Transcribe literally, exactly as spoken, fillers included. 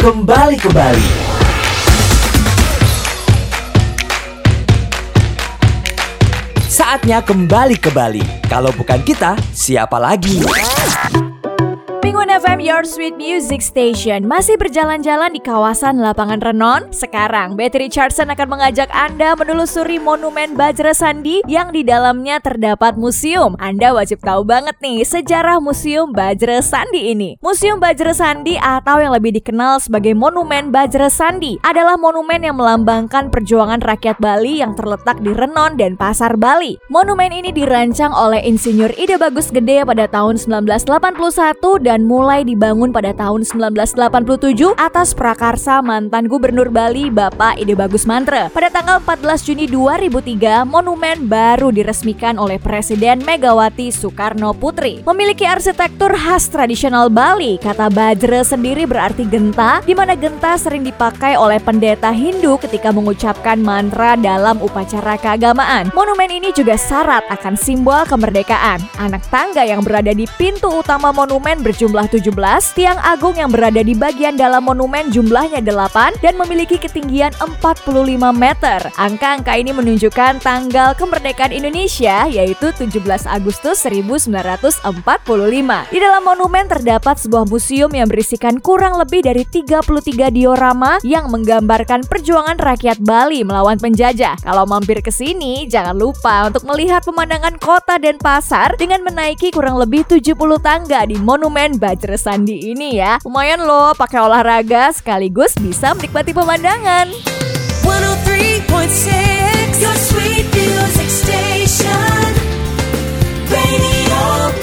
kembali ke Bali. Saatnya kembali ke Bali. Kalau bukan kita, siapa lagi? Penguin F M, your sweet music station, masih berjalan-jalan di kawasan Lapangan Renon. Sekarang, Betty Richardson akan mengajak Anda menelusuri Monumen Bajrasandi yang di dalamnya terdapat museum. Anda wajib tahu banget nih sejarah Museum Bajrasandi ini. Museum Bajrasandi atau yang lebih dikenal sebagai Monumen Bajrasandi adalah monumen yang melambangkan perjuangan rakyat Bali yang terletak di Renon dan Pasar Bali. Monumen ini dirancang oleh Insinyur Ide Bagus Gede pada tahun sembilan belas delapan puluh satu dan mulai dibangun pada tahun sembilan belas delapan puluh tujuh atas prakarsa mantan Gubernur Bali Bapak Ide Bagus Mantre. Pada tanggal empat belas Juni dua ribu tiga, monumen baru diresmikan oleh Presiden Megawati Soekarno Putri. Memiliki arsitektur khas tradisional Bali. Kata Bajra sendiri berarti genta, di mana genta sering dipakai oleh pendeta Hindu ketika mengucapkan mantra dalam upacara keagamaan. Monumen ini juga syarat akan simbol kemerdekaan. Anak tangga yang berada di pintu utama monumen berjumlah jumlah tujuh belas, tiang agung yang berada di bagian dalam monumen jumlahnya delapan dan memiliki ketinggian empat puluh lima meter. Angka-angka ini menunjukkan tanggal kemerdekaan Indonesia, yaitu tujuh belas Agustus seribu sembilan ratus empat puluh lima. Di dalam monumen terdapat sebuah museum yang berisikan kurang lebih dari tiga puluh tiga diorama yang menggambarkan perjuangan rakyat Bali melawan penjajah. Kalau mampir ke sini, jangan lupa untuk melihat pemandangan kota dan pasar dengan menaiki kurang lebih tujuh puluh tangga di Monumen Bajrasandi ini ya. Lumayan loh, pakai olahraga sekaligus bisa menikmati pemandangan. seratus tiga koma enam Your sweet music station Radio